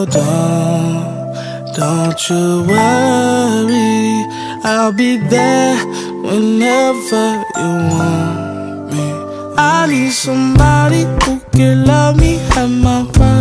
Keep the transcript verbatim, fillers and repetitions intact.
So don't, don't you worry, I'll be there whenever you want me. I need somebody who can love me at my prime.